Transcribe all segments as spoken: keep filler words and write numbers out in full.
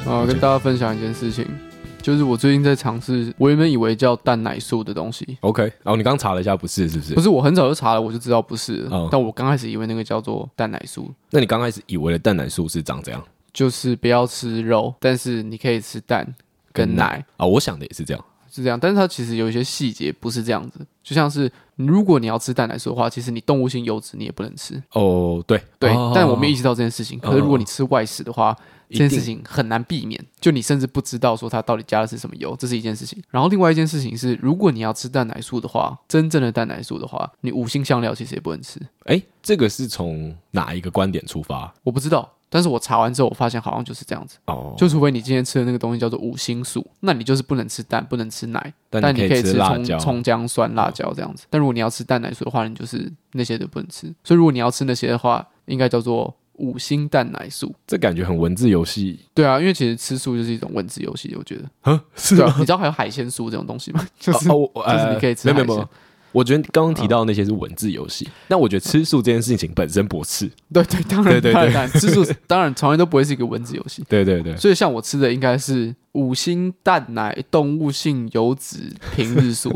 啊，跟大家分享一件事情，就是我最近在尝试，我原本以为叫蛋奶素的东西。 OK， 然后、哦、你刚查了一下，不是是不是？ 不是，我很早就查了，我就知道不是、 哦。 但我刚开始以为那个叫做蛋奶素。 那你刚开始以为的蛋奶素是长怎样？ 就是不要吃肉，但是你可以吃蛋跟奶啊、哦。我想的也是这样， 是这样。但是它其实有一些细节不是这样子，就像是如果你要吃蛋奶素的话，其实你动物性油脂你也不能吃。 哦，对对、 哦， 但我没意识到这件事情。可是如果你吃外食的话，哦、这件事情很难避免，就你甚至不知道说它到底加的是什么油，这是一件事情。然后另外一件事情是，如果你要吃蛋奶素的话，真正的蛋奶素的话，你五辛香料其实也不能吃。 哎，这个是从哪一个观点出发？ 我不知道。但是我查完之后，我发现好像就是这样子。哦，就除非你今天吃的那个东西叫做五辛素，那你就是不能吃蛋，不能吃奶，但 你, 但你可以吃葱、葱姜蒜、辣椒这样子。但如果你要吃蛋奶素的话，你就是那些都不能吃。所以如果你要吃那些的话，应该叫做五辛蛋奶素。 这感觉很文字游戏。 对啊，因为其实吃素就是一种文字游戏，我觉得。 啊，是啊，你知道还有海鲜素这种东西吗？就是、哦呃、就是你可以吃海鲜。 没有没有我觉得刚刚提到的那些是文字游戏，但、嗯、我觉得吃素这件事情本身驳斥。 对对，当然， 对对对， 当然吃素当然从来都不会是一个文字游戏。 对对对， 所以像我吃的应该是五辛蛋奶动物性油脂平日素。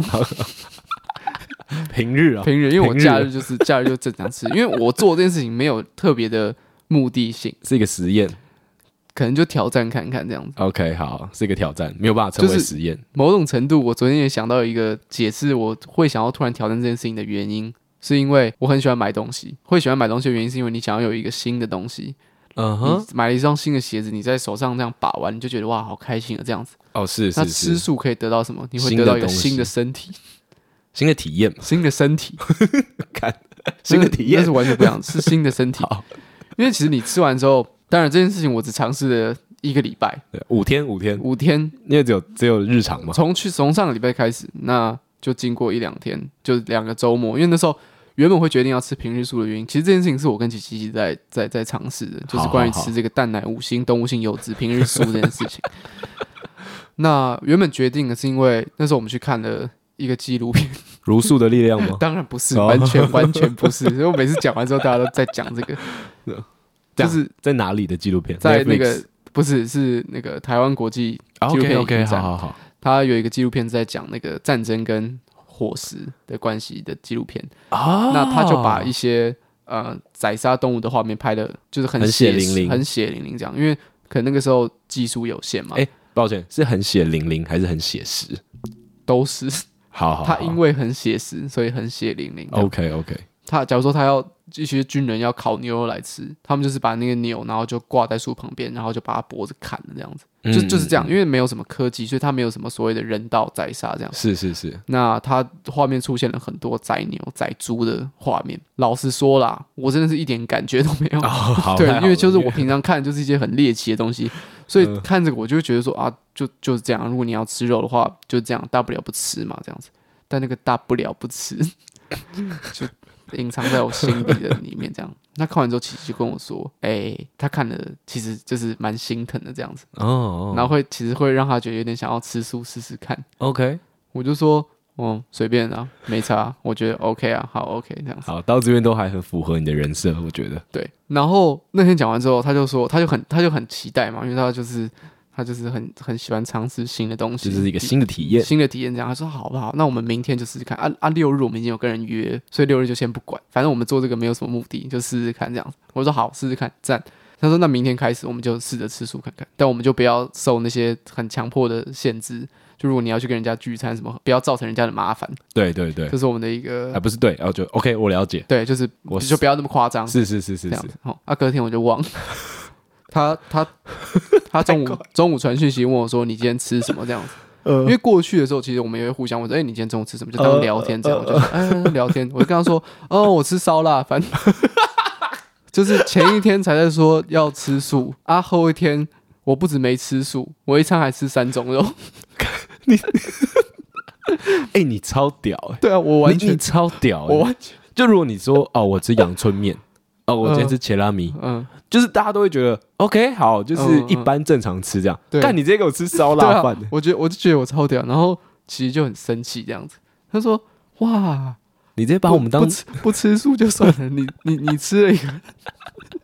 平日啊， 平日，因为我假日就是假日就正常吃，因为我做这件事情没有特别的目的性， 是一个实验。 可能就挑战看看这样子。 OK， 好，是一个挑战，没有办法成为实验。 就是、某种程度，我昨天也想到一个解释，我会想要突然挑战这件事情的原因，是因为我很喜欢买东西。会喜欢买东西的原因，是因为你想要有一个新的东西。嗯哼，你买了一双新的鞋子，你在手上这样把玩，你就觉得哇，好开心啊，这样子。 哦，是是是。 那吃素可以得到什么？你会得到一个新的身体、 新的体验、 新的身体。 看，新的体验， 那是完全不一样，是新的身体。因为其实你吃完之后，当然这件事情我只尝试了一个礼拜， 五天，五天， 五天， 因为只有只有日常嘛。 从去从上个礼拜开始，那就经过一两天，就两个周末。因为那时候原本会决定要吃平日素的原因，其实这件事情是我跟琪琪在在在尝试的，就是关于吃这个蛋奶五辛动物性油脂平日素这件事情。那原本决定的是因为那时候我们去看了一个纪录片， 茹素的力量吗？ 当然不是，完全完全不是。所以我每次讲完之后，大家都在讲这个， 就是在哪里的纪录片？ 在那个不是是那个台湾国际纪录片影展。 好好好， 他有一个纪录片在讲那个战争跟伙食的关系的纪录片啊，那他就把一些呃宰杀动物的画面拍的，就是很血淋淋，很血淋淋这样，因为可能那个时候技术有限嘛。 哎、欸，抱歉，是很血淋淋还是很写实？ 都是。 好好好， 他因为很写实，所以很血淋淋。 OK OK。 他假如说他要一些军人要烤牛肉来吃，他们就是把那个牛，然后就挂在树旁边，然后就把它脖子砍了这样子，嗯、就就是这样。因为没有什么科技，所以他没有什么所谓的人道宰杀这样。 是是是。 那他画面出现了很多宰牛、宰猪的画面。老实说啦，我真的是一点感觉都没有。 哦、 对，因为就是我平常看就是一些很猎奇的东西，所以看这个我就会觉得说啊，就就是这样。如果你要吃肉的话，就这样，大不了不吃嘛，这样子。但那个大不了不吃，就隐藏在我心底的里面，这样。那看完之后，琪琪就跟我说：“哎、欸，他看了，其实就是蛮心疼的这样子。哦”哦，然后会其实会让他觉得有点想要吃素试试看。 OK， 我就说：“哦，随便啊，没差，我觉得 OK 啊，好 OK 这样子。” 好，到这边都还很符合你的人设，我觉得。 对。然后那天讲完之后，他就说，他就很他就很期待嘛，因为他就是。他就是很很喜欢尝试新的东西， 这是一个新的体验， 新的体验。这样，他说好不好？那我们明天就试试看。啊啊，六日我们已经有跟人约，所以六日就先不管，反正我们做这个没有什么目的，就试试看这样子。我说好，试试看，赞。他说那明天开始我们就试着吃素看看，但我们就不要受那些很强迫的限制。就如果你要去跟人家聚餐什么，不要造成人家的麻烦。 对对对， 这是我们的一个， 啊不是对，然后就 OK， 我了解。 对，就是我就不要那么夸张。 是是是是是。 好，啊，隔天我就忘了。他他他中午中午传讯息问我说：“你今天吃什么？”这样子，呃、因为过去的时候，其实我们也会互相问说：“哎、欸，你今天中午吃什么？”就当聊天这样，呃、我就哎、呃、聊天，我就跟他说：“哦，我吃烧腊。”反正就是前一天才在說要吃素啊，後一天我不止沒吃素，我一餐還吃三種肉。 你哎、欸，你超屌哎、欸！ 對啊，我完全你, 你超屌、欸， 我完全就如果你說哦，我吃陽春麵，哦，我今天吃切拉米，嗯。就是大家都会覺得 OK 好，就是一般正常吃這樣。但、嗯嗯、你直接給我吃燒臘飯、啊， 我覺得我就覺得我超屌。然後其實就很生氣這樣子，他說：“哇， 你直接把我們當不, 不, 吃不吃素就算了，你你你吃了一個，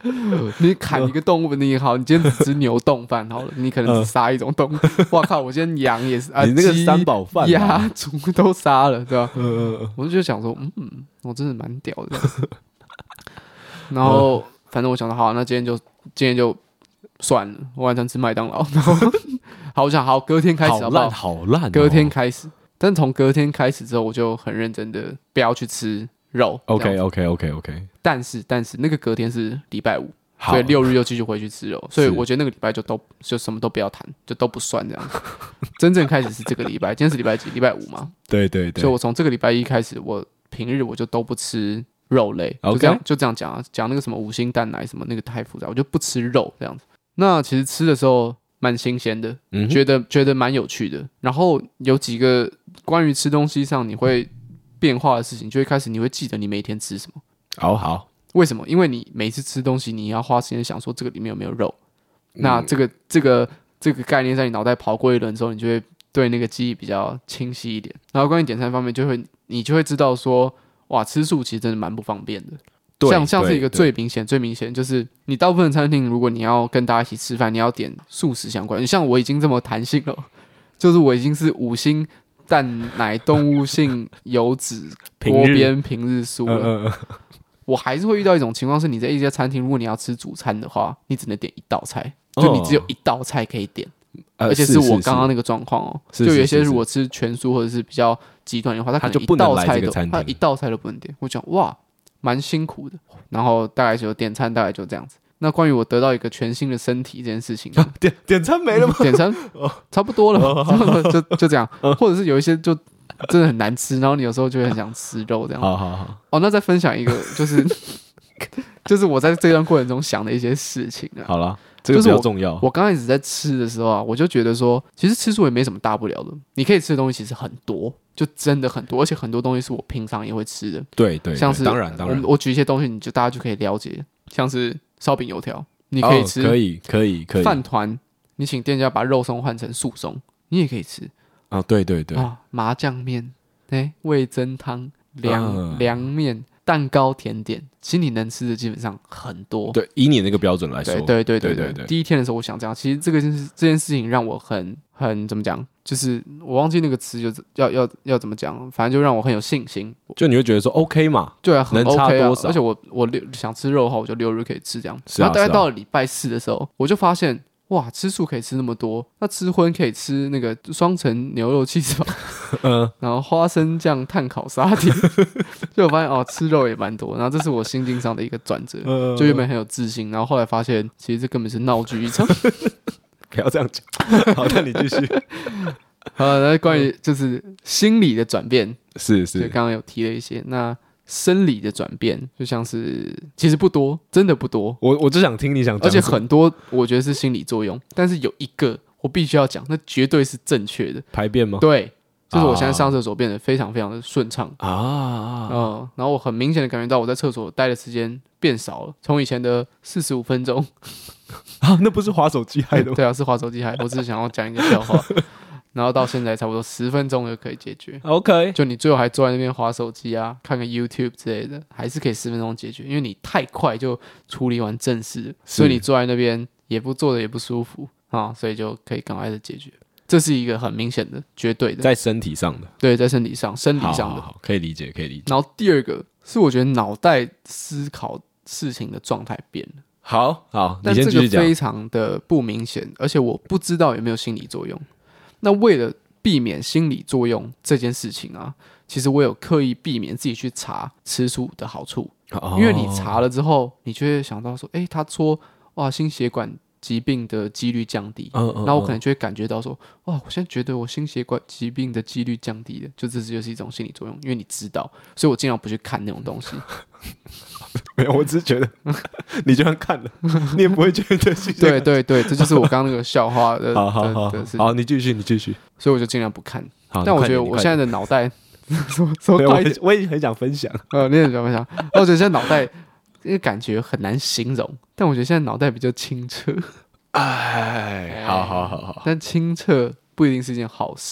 你砍一个动物，你好，你今天只吃牛冻饭好了，你可能只杀一种动物。哇靠！我今天羊也是啊， 你那个三宝饭、啊， 鸭、猪都杀了，对吧？我就想说，嗯，我真的蛮屌的。然后反正我想说，好，那今天就今天就算了，我晚上吃麦当劳。然后好，我想好，隔天开始好不好？ 好烂、哦， 隔天开始。但从隔天开始之后，我就很认真的不要去吃肉。 OK OK OK OK。 但是但是那个隔天是礼拜五，所以六日又继续回去吃肉。所以我觉得那个礼拜就都就什么都不要谈，就都不算这样。真正开始是这个礼拜，今天是礼拜几？礼拜五嘛。 对对对。 所以我从这个礼拜一开始，我平日我就都不吃肉类， okay. 就这样就这样讲啊，讲那个什么五星蛋奶什么那个太复杂，我就不吃肉这样子。那其实吃的时候蛮新鲜的，嗯、觉得觉得蛮有趣的。然后有几个关于吃东西上你会变化的事情，就会开始你会记得你每天吃什么。 好好， 为什么？因为你每次吃东西，你要花时间想说这个里面有没有肉。嗯、那这个这个这个概念在你脑袋跑过一轮之后，你就会对那个记忆比较清晰一点。然后关于点餐方面，就会你就会知道说，哇，吃素其实真的蛮不方便的。像像是一个最明显最明显就是你大部分的餐厅，如果你要跟大家一起吃饭，你要点素食相关。你像我已经这么弹性了，就是我已经是五星蛋奶动物性油脂锅边平日素了。嗯嗯我还是会遇到一种情况是，你在一家餐厅，如果你要吃主餐的话，你只能点一道菜，就你只有一道菜可以点，哦、而且是我刚刚那个状况哦。就有些如果吃全素或者是比较极端的话，他可能一道菜都他一道菜都不能点。我讲哇。蛮辛苦的，然后大概就点餐，大概就这样子。那关于我得到一个全新的身体这件事情， 啊、点点餐没了吗？ 点餐差不多了，哦、就就这样。或者是有一些就真的很难吃，然后你有时候就会很想吃肉这样。 好好好。 哦，那再分享一个，就是就是我在这段过程中想的一些事情啊。 好了。这个比较重要。 我刚开始在吃的时候啊，我就觉得说，其实吃素也没什么大不了的。你可以吃的东西其实很多，就真的很多，而且很多东西是我平常也会吃的。 对 对, 对， 像是当然当然， 我, 我举一些东西，你就大家就可以了解，像是烧饼油条，你可以吃， 哦、可以可以可以。 饭团，你请店家把肉松换成素松，你也可以吃。 啊、哦，对对对。 啊，麻酱面，哎，味噌汤，凉凉面。蛋糕、甜点，其实你能吃的基本上很多。 对，以你那个标准来说， 对对对对 对, 对, 对, 对。第一天的时候，我想这样，其实这个件事这件事情让我很很怎么讲，就是我忘记那个词，就是要要要怎么讲，反正就让我很有信心。 就你会觉得说 OK 嘛？ 对啊，很 OK 啊。 能差多少？ 而且我我六想吃肉的话，我就六日可以吃这样。然后大概到了礼拜四的时候，我就发现。哇，吃素可以吃那么多，那吃荤可以吃那个双层牛肉起司堡，嗯，然后花生酱炭烤沙爹，就我发现哦，吃肉也蛮多，然后这是我心境上的一个转折，嗯、就原本很有自信，然后后来发现其实这根本是闹剧一场， 不要这样讲，好，那你继续。 好，那关于就是心理的转变， 是是， 刚刚有提了一些那。生理的转变，就像是其实不多，真的不多。 我我只想听你想讲， 而且很多我觉得是心理作用，但是有一个我必须要讲，那绝对是正确的。 排便吗？ 对，就是我现在上厕所变得非常非常的顺畅啊， 嗯，然后我很明显的感觉到我在厕所待的时间变少了，从以前的四十五分钟啊，那不是滑手机害的吗？ 对啊，是滑手机害的。我只是想要讲一个笑话。然后到现在差不多十分钟就可以解决 ，OK。 就你最后还坐在那边滑手机啊，看个 YouTube 之类的，还是可以十分钟解决，因为你太快就处理完正事，所以你坐在那边也不坐的也不舒服啊，所以就可以赶快的解决。这是一个很明显的、绝对的， 在身体上的， 对，在身体上、生理上的， 好好好可以理解，可以理解。 然后第二个是我觉得脑袋思考事情的状态变了。 好好， 但这个非常的不明显，而且我不知道有没有心理作用。那为了避免心理作用这件事情啊，其实我有刻意避免自己去查吃素的好处，哦、因为你查了之后，你就会想到说，哎，他说哇，心血管疾病的几率降低，嗯嗯、然后我可能就会感觉到说，哇，我现在觉得我心血管疾病的几率降低了，就这就是一种心理作用，因为你知道，所以我尽量不去看那种东西。 没有，我只是觉得你就算看了，你也不会觉得心血管。对对对，这就是我刚刚那个笑话的。 好好好， 的好，你继续，你继续。 所以我就尽量不看。但我觉得我现在的脑袋，说我也我也很想分享。 呃，你也很想分享。我觉得现在脑袋，因为感觉很难形容，但我觉得现在脑袋比较清澈。 哎，好好好好。 但清澈不一定是一件好事。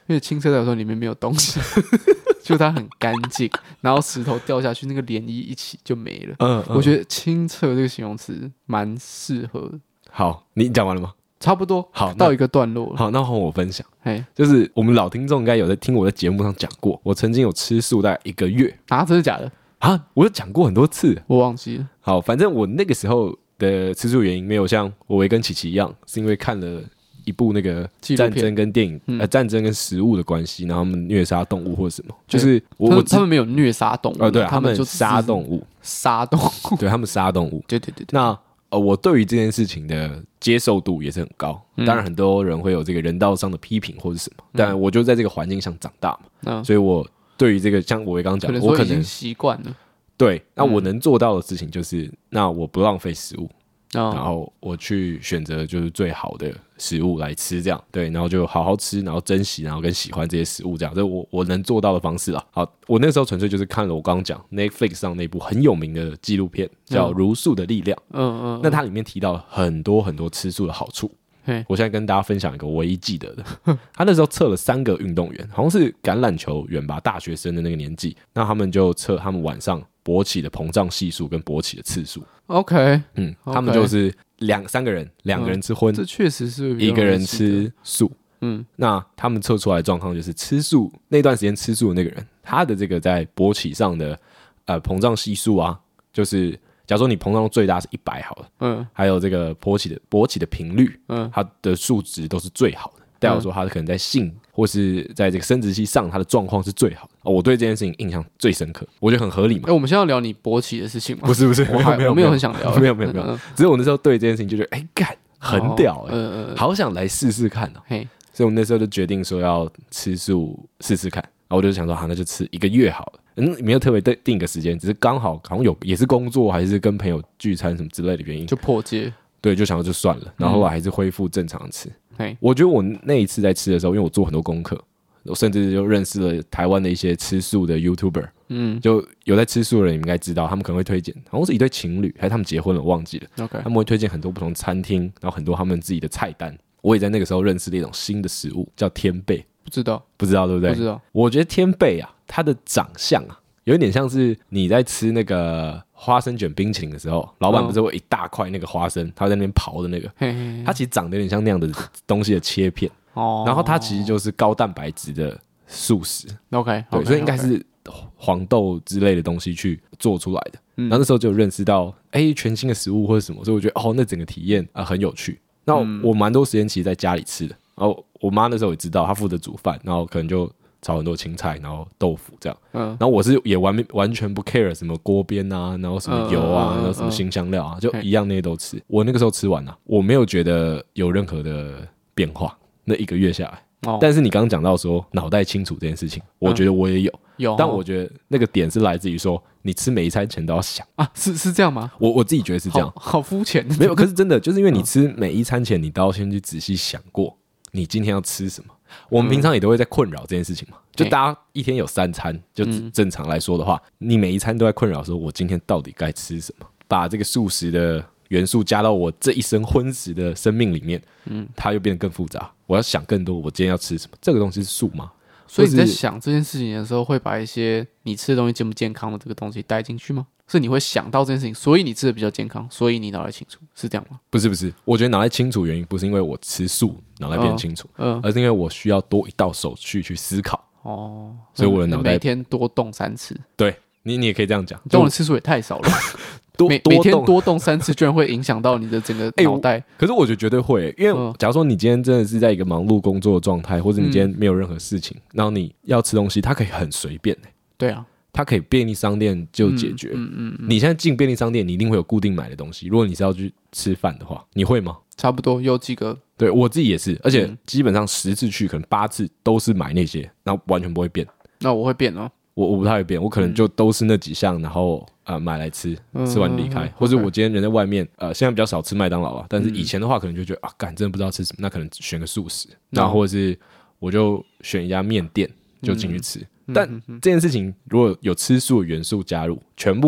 因为清澈代表说里面没有东西，就它很干净，然后石头掉下去，那个涟漪一起就没了。嗯，嗯我觉得清澈这个形容词蛮适合的。 好，你讲完了吗？ 差不多， 好， 到一个段落了。 好，那换我分享。就是我们老听众应该有在听我在节目上讲过，我曾经有吃素大概一个月啊，真的假的啊？我有讲过很多次， 我忘记了。 好，反正我那个时候的吃素原因没有像我维跟琪琪一样，是因为看了一部那个战争跟电影、嗯、呃战争跟食物的关系，然后他们虐杀动物或者什么，就是我他, 他们没有虐杀动物， 哦，对、啊， 他们就杀动物， 杀动物， 对他们杀动物， 对对 对, 对。 那呃，我对于这件事情的接受度也是很高。嗯、当然，很多人会有这个人道上的批评或者什么，嗯、但我就在这个环境上长大嘛，嗯、所以我对于这个，像我刚刚讲，我可能习惯了。 对，那我能做到的事情就是，嗯、那我不浪费食物。哦、然后我去选择就是最好的食物来吃，这样对，然后就好好吃，然后珍惜，然后跟喜欢这些食物，这样，这是我我能做到的方式啦。好，我那时候纯粹就是看了我刚刚讲 Netflix 上那部很有名的纪录片，叫《茹素的力量》。嗯嗯，嗯那它里面提到了很多很多吃素的好处。我现在跟大家分享一个我唯一记得的，他那时候测了三个运动员，好像是橄榄球员吧，大学生的那个年纪，那他们就测他们晚上勃起的膨胀系数跟勃起的次数。 OK， 嗯， okay. 他们就是两三个人，两个人吃荤， 嗯、这确实是一个人吃素。嗯，那他们测出来的状况就是吃素那段时间吃素的那个人，他的这个在勃起上的呃膨胀系数啊，就是假如说你膨胀最大是一百好了，嗯，还有这个勃起的勃起的频率，嗯，它的数值都是最好的，代表说他可能在性或是在这个生殖器上，他的状况是最好的。哦，我对这件事情印象最深刻，我觉得很合理嘛。 哎、欸，我们现在要聊你勃起的事情吗？ 不是不是， 我还我没有很想聊， 没有没有没有，嗯、只是我那时候对这件事情就觉得，哎、欸，干很屌哎、欸，哦嗯嗯、好想来试试看哦。嘿，所以我那时候就决定说要吃素试试看，然后我就想说，好，那就吃一个月好了。嗯，没有特别定一个时间，只是刚好好像有也是工作还是跟朋友聚餐什么之类的原因， 就破戒。 对，就想说就算了，然后后来还是恢复正常吃。嗯、我觉得我那一次在吃的时候，因为我做很多功课，我甚至就认识了台湾的一些吃素的 YouTuber， 嗯，就有在吃素的人，你们应该知道，他们可能会推荐，好像是一对情侣，还是他们结婚了，我忘记了。OK， 他们会推荐很多不同餐厅，然后很多他们自己的菜单。我也在那个时候认识了一种新的食物，叫天贝。 不知道， 不知道对不对？ 不知道。我觉得天贝啊，它的长相啊，有一点像是你在吃那个花生卷冰淇淋的时候，老板不是会一大块那个花生，他在那边刨的那个，嘿嘿嘿，它其实长得有点像那样的东西的切片。哦，然后它其实就是高蛋白质的素食。 OK， 对， okay, 所以应该是黄豆之类的东西去做出来的。嗯、然后那时候就认识到，哎、欸，全新的食物或者什么，所以我觉得哦，那整个体验啊、呃、很有趣。那我蛮多时间其实在家里吃的。然后我妈那时候也知道，她负责煮饭，然后可能就炒很多青菜，然后豆腐这样。嗯，然后我是也完完全不 care 什么锅边啊，然后什么油啊，嗯、然后什么辛香料啊，就一样那些都吃。我那个时候吃完了，我没有觉得有任何的变化。那一个月下来，哦、但是你刚刚讲到说脑袋清楚这件事情，我觉得我也有。嗯有、哦，但我觉得那个点是来自于说，你吃每一餐前都要想啊，是是这样吗？ 我我自己觉得是这样， 好肤浅。 没有，可是真的就是因为你吃每一餐前，你都要先去仔细想过，你今天要吃什么。我们平常也都会在困扰这件事情嘛，嗯、就大家一天有三餐，就正常来说的话，嗯、你每一餐都在困扰说，我今天到底该吃什么？把这个素食的元素加到我这一生荤食的生命里面，嗯，它又变得更复杂。我要想更多，我今天要吃什么？这个东西是素吗？ 所以你在想这件事情的时候，会把一些你吃的东西健不健康的这个东西带进去吗？是你会想到这件事情，所以你吃的比较健康，所以你脑袋清楚，是这样吗？ 不是不是，我觉得脑袋清楚原因不是因为我吃素脑袋变清楚，嗯、哦，而是因为我需要多一道手续去思考。哦，所以我的脑袋每天多动三次。 对，你你也可以这样讲， 动的次数也太少了。多每每天多动三次，居然会影响到你的整个脑袋、欸。可是我觉得绝对会、欸，因为假如说你今天真的是在一个忙碌工作的状态，或者你今天没有任何事情，嗯、然后你要吃东西，它可以很随便、欸。 对啊， 它可以便利商店就解决。嗯 嗯, 嗯, 嗯，你现在进便利商店，你一定会有固定买的东西。如果你是要去吃饭的话，你会吗？ 差不多有几个。 对我自己也是，而且基本上十次去，可能八次都是买那些，然后完全不会变。 那我会变哦。 我我不太会变，我可能就都是那几项，然后呃买来吃，吃完离开，嗯、或者我今天人在外面，呃现在比较少吃麦当劳了，但是以前的话可能就觉得啊，干真的不知道吃什么，那可能选个素食，然后或者是我就选一家面店就进去吃。嗯、但这件事情如果有吃素的元素加入，全部都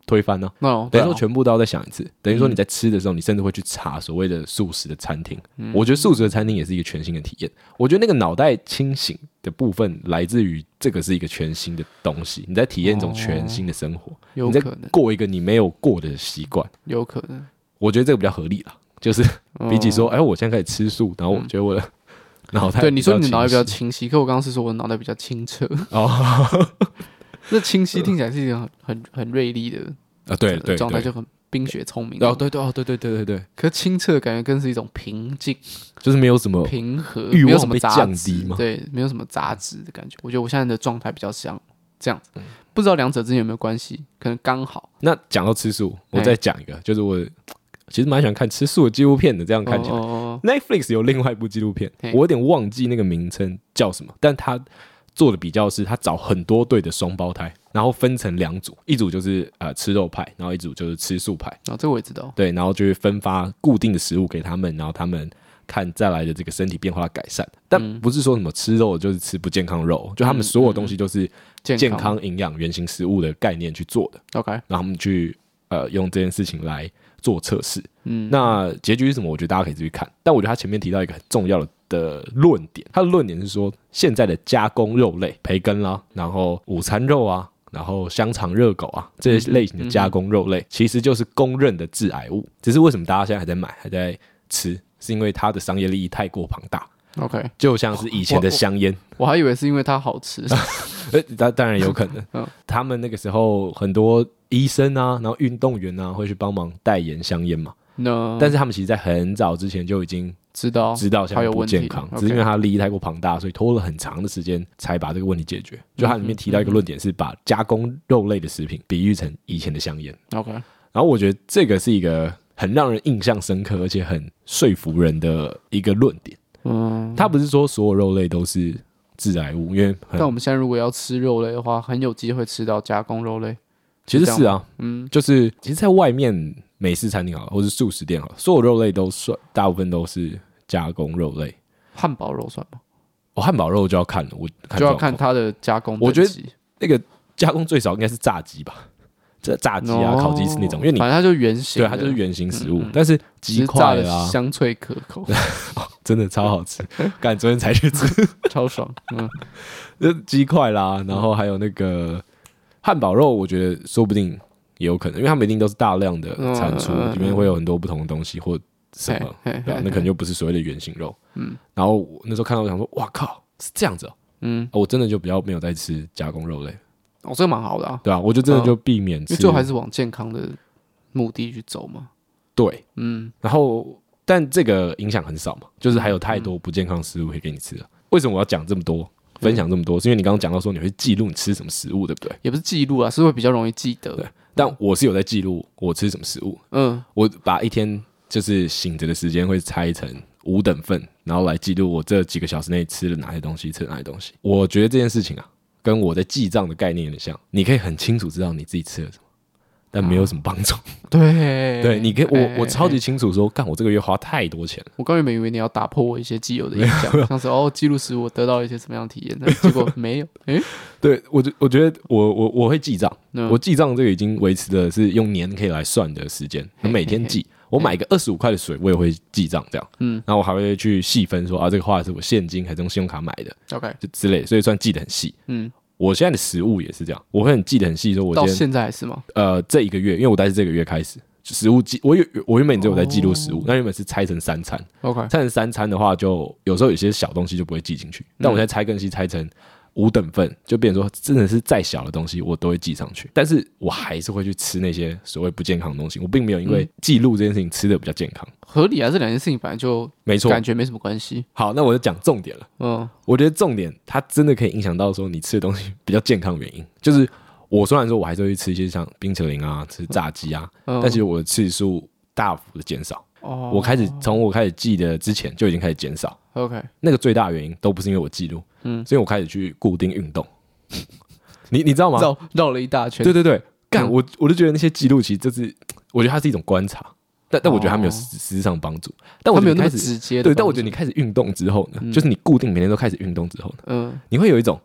推翻呢、啊哦， 等于说全部都要再想一次。等于说你在吃的时候，你甚至会去查所谓的素食的餐厅。嗯、我觉得素食的餐厅也是一个全新的体验。我觉得那个脑袋清醒的部分来自于这个是一个全新的东西，你在体验一种全新的生活，哦、 有可能你在过一个你没有过的习惯， 有可能。 我觉得这个比较合理啦，就是比起说，哎、哦，我现在开始吃素，然后我觉得我的脑袋、嗯、 对你说你的脑袋比较清晰，可我刚刚是说我的脑袋比较清澈。哦，那清晰听起来是一种很很很锐利的啊，对对， 状态就很冰雪聪明。 哦，对对哦，对对对对对。 可清澈感觉更是一种平静， 就是没有什么平和， 欲望被降低嘛， 对，没有什么杂质的感觉。我觉得我现在的状态比较像这样子，嗯、不知道两者之间有没有关系，可能刚好。 那讲到吃素，我再讲一个，就是我其实蛮喜欢看吃素的纪录片的。这样看起来、哦、，Netflix 有另外一部纪录片，我有点忘记那个名称叫什么，但它做的比较是，他找很多对的双胞胎，然后分成两组，一组就是呃吃肉派，然后一组就是吃素派。 啊、哦，这个我也知道。 对，然后就会分发固定的食物给他们，然后他们看再来的这个身体变化的改善。但不是说什么吃肉就是吃不健康肉，就他们所有东西都是健康营养原型食物的概念去做的。 OK， 然后他们去呃用这件事情来做测试。嗯，那结局是什么？我觉得大家可以自己看。但我觉得他前面提到一个很重要的。的论点，他的论点是说，现在的加工肉类，培根啦，然后午餐肉啊，然后香肠、热狗啊，这些类型的加工肉类，嗯、其实就是公认的致癌物。只是为什么大家现在还在买、还在吃，是因为它的商业利益太过庞大。 OK， 就像是以前的香烟， 我, 我, 我还以为是因为它好吃。 当当然有可能，嗯、他们那个时候很多医生啊，然后运动员啊，会去帮忙代言香烟嘛。No. 但是他们其实在很早之前就已经知道知道香烟不健康，只是因为它利益太过庞大，所以拖了很长的时间才把这个问题解决。就它里面提到一个论点是把加工肉类的食品比喻成以前的香烟。 OK， 然后我觉得这个是一个很让人印象深刻而且很说服人的一个论点。嗯，它不是说所有肉类都是致癌物，因为但我们现在如果要吃肉类的话，很有机会吃到加工肉类。 其实是啊，嗯，就是其实在外面美式餐厅好了，或是素食店好了，所有肉类都算，大部分都是加工肉类。 汉堡肉算吗？ 哦，汉堡肉就要看了，我看就要看它的加工等级。 我觉得那个加工最少应该是炸鸡吧，这炸鸡啊、哦、烤鸡翅那种，因为你反正它就是原形， 对，它就是原形食物。嗯嗯但是鸡块啊， 香脆可口， 真的超好吃。干，昨天才去吃， 超爽。嗯， 就鸡块啦，然后还有那个。汉堡肉，我觉得说不定也有可能，因为他们一定都是大量的产出，里、嗯、面会有很多不同的东西或什么，对吧、啊？那可能就不是所谓的原型肉。嗯，然后我那时候看到我想说，哇靠，是这样子哦。嗯，我真的就比较没有在吃加工肉类。 哦，这个蛮好的啊。 对啊，我就真的就避免吃， 因为最后还是往健康的目的去走嘛。 对，嗯，然后但这个影响很少嘛，就是还有太多不健康的食物可以给你吃了。为什么我要讲这么多？分享这么多，是因为你刚刚讲到说你会记录你吃什么食物，对不对？ 也不是记录啊，是会比较容易记得。 对，但我是有在记录我吃什么食物。嗯，我把一天就是醒着的时间会拆成五等份，然后来记录我这几个小时内吃了哪些东西，吃了哪些东西。我觉得这件事情啊，跟我在记账的概念有点像，你可以很清楚知道你自己吃了什么。但没有什么帮助、啊。 对对，你可以，我我超级清楚说，干我这个月花太多钱了。 我刚原本以为你要打破我一些既有的印象，像是哦，记录时我得到一些什么样的体验，但结果没有。哎、欸， 对我我觉得我我我会记账，嗯、我记账这个已经维持的是用年可以来算的时间，我每天记。我买个二十五块的水，我也会记账这样。嗯，然后我还会去细分说啊，这个花是我现金还是用信用卡买的 ，OK， 就之类的，所以算记得很细。嗯。我现在的食物也是这样，我会很记得很细，说我今天到现在还是吗？ 呃，这一个月，因为我大概是这个月开始食物记，我有我原本只有在记录食物，那、oh. 原本是拆成三餐 ，OK， 拆成三餐的话就，就有时候有些小东西就不会记进去，但我现在拆更细，拆成五等份，就变成说真的是再小的东西我都会记上去，但是我还是会去吃那些所谓不健康的东西，我并没有因为记录这件事情吃的比较健康， 合理啊，这两件事情本来就没错， 感觉没什么关系。 好，那我就讲重点了。嗯，我觉得重点它真的可以影响到说你吃的东西比较健康的原因，就是我虽然说我还是会吃一些像冰淇淋啊、吃炸鸡啊，嗯、但其实我的次数大幅的减少。哦，我开始从我开始记的之前就已经开始减少。 OK， 那个最大的原因都不是因为我记录，嗯，是因为我开始去固定运动。你你知道吗？ 绕绕了一大圈。 对对对，干、嗯、我我就觉得那些记录其实就是，我觉得它是一种观察，但但我觉得它没有实质上帮助。但我觉得你开始直接对，但我觉得你开始运动之后呢，嗯、就是你固定每天都开始运动之后呢，嗯，你会有一种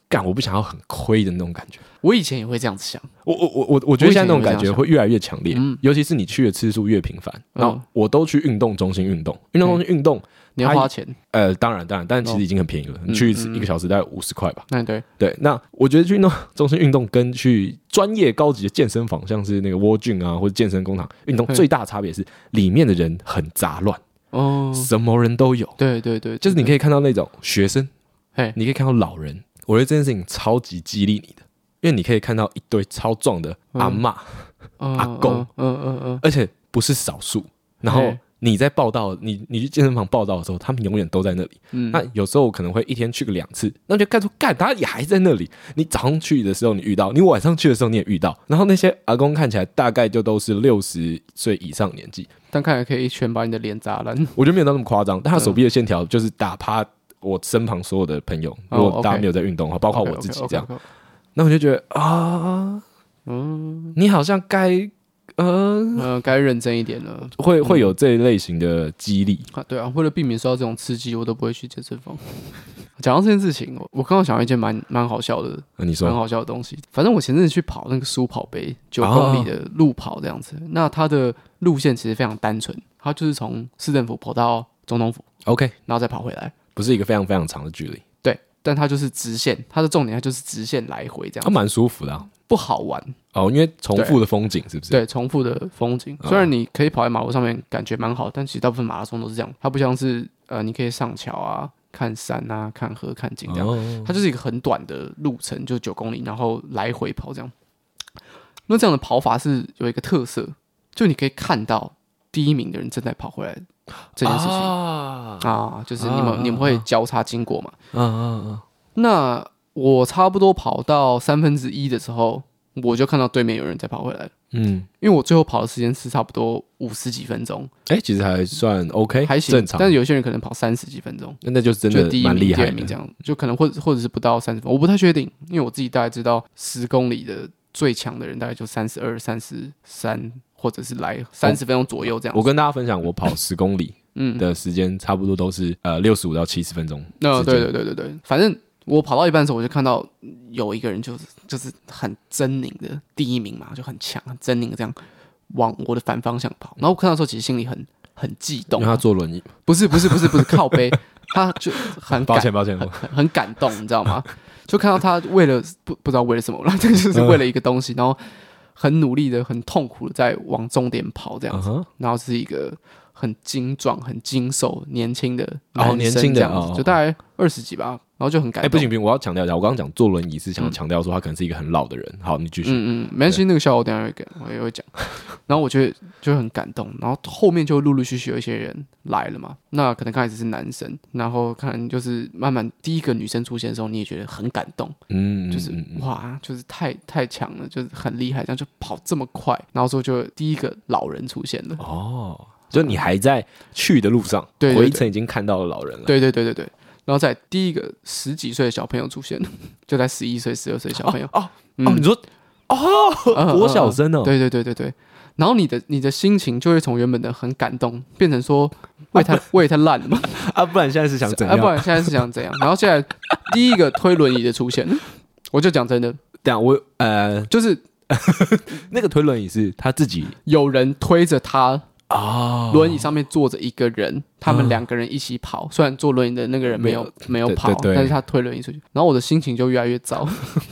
干我不想要很亏的那种感觉。 我以前也会这样子想， 我我我我我觉得现在那种感觉会越来越强烈，嗯、尤其是你去的次数越频繁。然后我都去运动中心运动，运动中心运动。 你要花钱， 呃，当然当然，但其实已经很便宜了。哦、你去一次一个小时大概五十块吧。 嗯，对对。那我觉得去运动中心运动跟去专业高级的健身房，像是那个 World Gym 啊或者健身工厂运动，最大的差别是里面的人很杂乱，哦，什么人都有。 对对 对, 对， 就是你可以看到那种学生，你可以看到老人。我觉得这件事情超级激励你的，因为你可以看到一堆超壮的阿嬷、嗯、阿公，嗯嗯嗯，而且不是少数。然后你在报道，你你去健身房报道的时候，他们永远都在那里。嗯，那有时候我可能会一天去个两次，那就干出干，他也还在那里。你早上去的时候你遇到，你晚上去的时候你也遇到。然后那些阿公看起来大概就都是六十岁以上年纪， 但看起来可以一拳把你的脸砸烂。 我觉得没有到那么夸张，但他手臂的线条就是打趴我身旁所有的朋友。如果大家没有在运动的话，包括我自己这样，那我就觉得啊，嗯，你好像该。呃呃，该认真一点了， 会会有这一类型的激励、 嗯、啊。对啊，为了避免受到这种刺激，我都不会去健身房。讲到这件事情，我我刚刚想到一件蛮蛮好笑的， 啊、你说蛮好笑的东西。反正我前阵子去跑那个苏跑杯九公里的路跑这样子，哦、那它的路线其实非常单纯，它就是从市政府跑到总统府 ，OK， 然后再跑回来， 不是一个非常非常长的距离。 对，但它就是直线，它的重点它就是直线来回这样子， 它蛮舒服的、啊。 不好玩哦，因为重复的风景是不是？ 对，重复的风景。虽然你可以跑在马路上面，感觉蛮好，但其实大部分马拉松都是这样。它不像是呃，你可以上桥啊、看山啊、看河、看景这样。哦、它就是一个很短的路程，就九公里，然后来回跑这样。那这样的跑法是有一个特色，就你可以看到第一名的人正在跑回来这件事情啊, 啊，就是你们、啊、你们会交叉经过嘛？嗯嗯嗯。那我差不多跑到三分之一的时候，我就看到对面有人在跑回来。嗯，因为我最后跑的时间是差不多五十几分钟。 哎、欸，其实还算 OK， 还行，正常。但是有些人可能跑三十几分钟， 那就是真的蛮厉害的。 第一名、第二名这样，就可能或者或者是不到三十分，我不太确定，因为我自己大概知道十公里的最强的人大概就三十二、三十三，或者是来三十分钟左右这样。 我跟大家分享，我跑十公里的时间差不多都是呃六十五到七十分钟。 那对对对对对，反正。我跑到一半的时候，我就看到有一个人就是就是很狰狞的第一名嘛，就很强、很狰狞的这样往我的反方向跑。然后我看到的时候，其实心里很很悸动、啊。 因为他坐轮椅， 不是不是不是不是靠背，他就很抱歉抱歉， 很, 很感动，你知道吗？就看到他为了不不知道为了什么了，就是为了一个东西，然后很努力的、很痛苦的在往终点跑这样子。Uh-huh. 然后是一个很精壮、很精瘦、年轻的男生这样子，哦、就大概二十几吧。然后就很感动。 哎、欸，不行不行，我要强调一下，我刚刚讲坐轮椅是想强调说他可能是一个很老的人。好，你继续。 嗯嗯，没关系，那个笑话我等一下会给，我也会讲。然后我觉得就很感动，然后后面就陆陆续续有一些人来了嘛。那可能刚开始是男生，然后可能就是慢慢第一个女生出现的时候，你也觉得很感动。嗯，就是哇，就是太太强了，就是很厉害，这样就跑这么快。然后之后就第一个老人出现了。 哦，就你还在去的路上，对对对，回程已经看到了老人了。 对对对对对。然后在第一个十几岁的小朋友出现了，就在十一岁、十二岁小朋友哦哦、嗯、哦，你说哦，国小生哦， 对对对对对。然后你的你的心情就会从原本的很感动，变成说我也太我也太烂了嘛啊，不然现在是想怎样？ 啊，不然现在是想怎样？然后现在第一个推轮椅的出现，我就讲真的， 等一下我呃， 就是那个推轮椅是他自己有人推着他。哦，轮椅上面坐着一个人，他们两个人一起跑。嗯、虽然坐轮椅的那个人没有没有跑，对对对，但是他推轮椅出去。然后我的心情就越来越糟，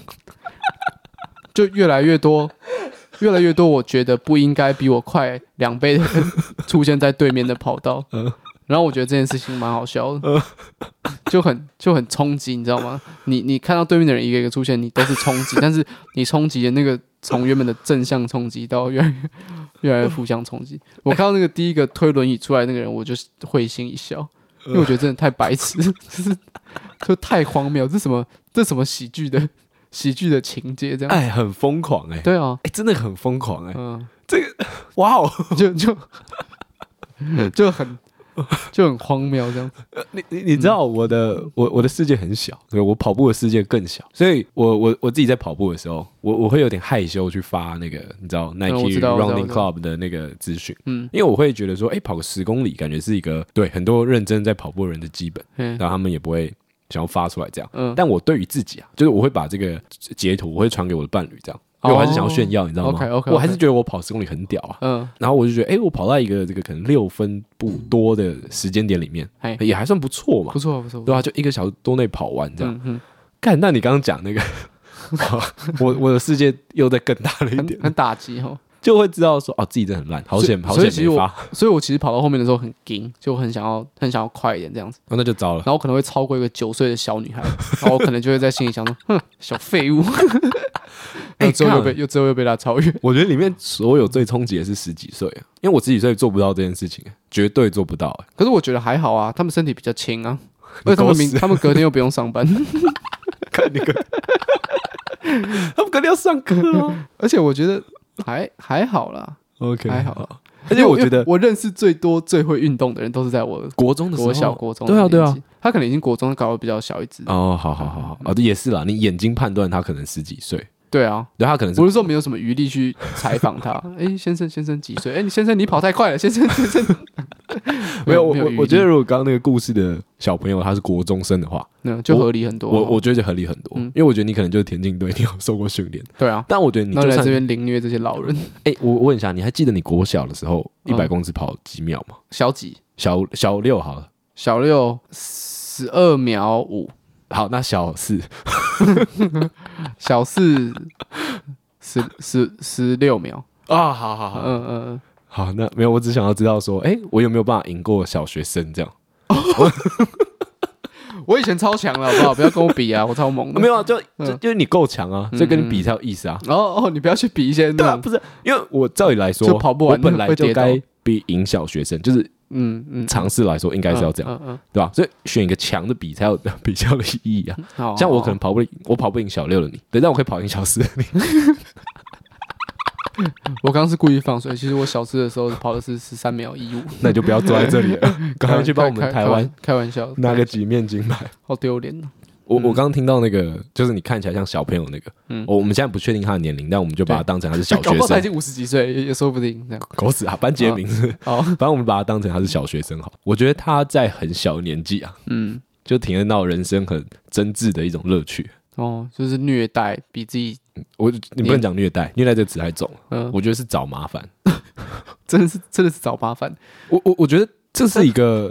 就越来越多，越来越多。我觉得不应该比我快两倍的人出现在对面的跑道。嗯、然后我觉得这件事情蛮好笑的，嗯、就很就很冲击，你知道吗？你你看到对面的人一个一个出现，你都是冲击，但是你冲击的那个从原本的正向冲击到越来越。越来越负向冲击。我看到那个第一个推轮椅出来的那个人，我就会心一笑，因为我觉得真的太白痴，就是就太荒谬，这什么这什么喜剧的喜剧的情节这样？ 哎，很疯狂哎、欸， 对啊， 哎，真的很疯狂哎、欸，嗯，这个哇哦， 就就就很。就很荒谬这样子。 你你你知道我的、嗯、我我的世界很小，对，我跑步的世界更小，所以我我我自己在跑步的时候，我我会有点害羞去发那个你知道 Nike Running Club 的那个资讯，嗯，因为我会觉得说，哎、欸，跑个十公里，感觉是一个对很多认真在跑步的人的基本，嗯，然后他们也不会想要发出来这样。 嗯， 但我对于自己啊，就是我会把这个截图我会传给我的伴侣这样。因为我还是想要炫耀，你知道吗 ？OK OK， 我还是觉得我跑十公里很屌啊。嗯，然后我就觉得，哎、欸，我跑到一个这个可能六分不多的时间点里面，也还算不错嘛。 不错不错， 对啊，就一个小时多内跑完这样。嗯干，那你刚刚讲那个，我我的世界又在更大了一点， 很, 很打击哦。 就会知道说，哦，自己真的很烂，好险，好险没发。 所以我其实跑到后面的时候很紧，就很想要，很想要快一点这样子。 哦，那就糟了。 然后我可能会超过一个九岁的小女孩，然后我可能就会在心里想说，哼，小废物。哎，之后又被又之后又被他超越。 我觉得里面所有最冲击的是十几岁啊，因为我十几岁做不到这件事情，绝对做不到。 可是我觉得还好啊，他们身体比较轻啊，而且他们明他们隔天又不用上班。 看你个，他们隔天要上课啊， 而且我觉得还还好啦。 OK， 还好啦。 而且我觉得我认识最多最会运动的人都是在我国中的时候， 国小国中。 对啊对啊， 他可能已经国中搞得比较小一只。 哦，好好好好，哦，也是啦，你眼睛判断他可能十几岁。 对啊， 对他可能是， 我是说没有什么余力去采访他。哎、欸，先生先生几岁？哎、欸，你先生你跑太快了，先生先生。 没有，我我觉得如果刚刚那个故事的小朋友他是国中生的话， 那就合理很多。 我我觉得就合理很多，嗯、因为我觉得你可能就是田径队，你有受过训练。 对啊， 但我觉得你就算来这边凌虐这些老人。 哎、欸，我问一下，你还记得你国小的时候一百公尺跑几秒吗？ 小几？ 小小六好了， 小六十二秒五。 好，那小四， 小四十十十六秒啊！好好好， 嗯嗯嗯， 好，那没有，我只想要知道说，哎、欸，我有没有办法赢过小学生这样？ 我以前超强了，好不好？不要跟我比啊，我超猛的。 没有啊，就就因为你够强啊，所以跟你比才有意思啊。 哦哦，你不要去比一些， 对啊，不是，因为我照理来说， 就跑不完， 我本来就该比赢小学生，就是。嗯嗯，尝试来说应该是要这样，嗯嗯，对吧？所以选一个强的比才有比较的意义啊。哦、像我可能跑不赢，我跑不赢小六的你，对，但我可以跑赢小四的你。 我刚刚是故意放水，其实我小四的时候跑的是十三秒一五， 那你就不要坐在这里了，赶快去帮我们台湾开玩笑拿个几面金牌， 好丢脸啊！ 我我刚刚听到那个，就是你看起来像小朋友那个，嗯，我们现在不确定他的年龄，但我们就把他当成他是小学生， 搞不好他已经五十几岁，也说不定。 狗屎啊！班级的名字，好，反正我们把他当成他是小学生好。我觉得他在很小的年纪啊，嗯，就体验到人生很真挚的一种乐趣。 哦，就是虐待比自己， 我你不能讲虐待，虐待这个词太重了。嗯，我觉得是找麻烦， 真的是真的是找麻烦。 我我我觉得这是一个。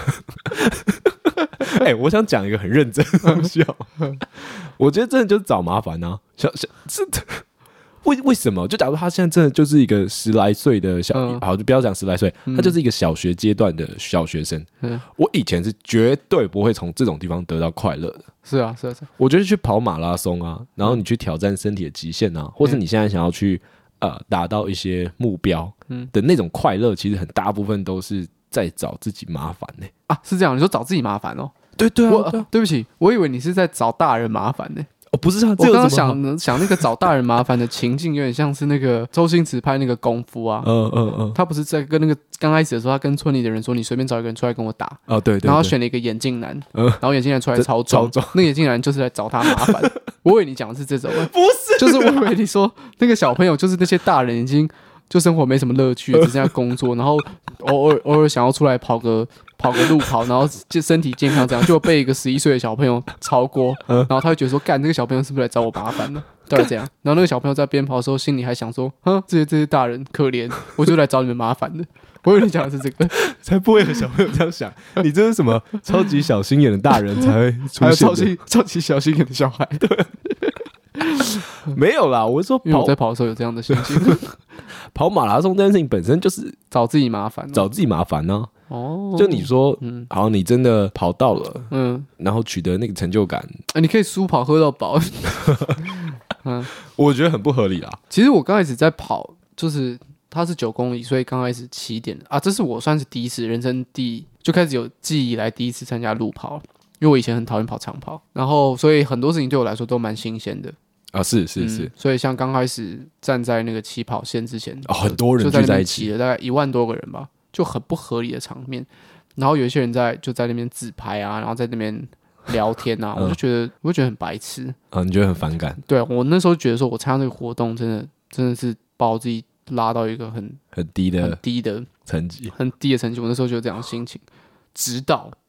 哎、欸，我想讲一个很认真的东西哦。我觉得真的就是找麻烦啊！小小这为为什么？就假如他现在真的就是一个十来岁的小，嗯、好，就不要讲十来岁，他就是一个小学阶段的小学生。嗯、我以前是绝对不会从这种地方得到快乐的。 是啊，是啊，是啊。 我觉得去跑马拉松啊，然后你去挑战身体的极限啊，或是你现在想要去呃达到一些目标的那种快乐，其实很大部分都是在找自己麻烦呢、欸。 啊，是这样，你说找自己麻烦哦？ 对对啊， 我呃、对不起，我以为你是在找大人麻烦呢、欸。 哦，不是啊， 我刚刚想想那个找大人麻烦的情境，有点像是那个周星驰拍那个功夫啊。嗯嗯嗯，他不是在跟那个刚开始的时候，他跟村里的人说：“你随便找一个人出来跟我打。” 哦，对 对, 对。 然后选了一个眼镜男，嗯、然后眼镜男出来超壮，那个眼镜男就是来找他麻烦。我以为你讲的是这种， 不是， 就是我以为你说那个小朋友就是那些大人已经就生活没什么乐趣，只剩下工作，然后偶尔偶尔想要出来跑个。跑个路跑，然后就身体健康，这样就被一个十一岁的小朋友超过，嗯、然后他会觉得说：“干，这个小朋友是不是来找我麻烦呢？”大概这样。然后那个小朋友在边跑的时候，心里还想说：“哼，这些这些大人可怜，我就来找你们麻烦的。”我以为你讲的是这个， 才不会有小朋友这样想。你这是什么超级小心眼的大人才会出现的？ 还有超级超级小心眼的小孩？对， 没有啦。我是说跑， 因为我在跑的时候有这样的心情。 跑马拉松这件事情本身就是找自己麻烦、哦， 找自己麻烦呢、啊。哦，就你说，嗯，好，你真的跑到了，嗯，然后取得那个成就感， 欸、你可以输跑喝到饱， 嗯，我觉得很不合理啊。 其实我刚开始在跑，就是它是九公里，所以刚开始起点啊，这是我算是第一次人生第就开始有记忆以来第一次参加路跑，因为我以前很讨厌跑长跑，然后所以很多事情对我来说都蛮新鲜的。 啊，是是是、嗯， 所以像刚开始站在那个起跑线之前， 哦，很多人聚在一起了，大概一万多个人吧。就很不合理的场面，然后有一些人在就在那边自拍啊，然后在那边聊天啊，嗯、我就觉得我就觉得很白痴啊，你觉得很反感？ 对，我那时候觉得说，我参加这个活动真的真的是把我自己拉到一个很很低的很低的成绩， 很低的成绩。我那时候就有这样的心情，直到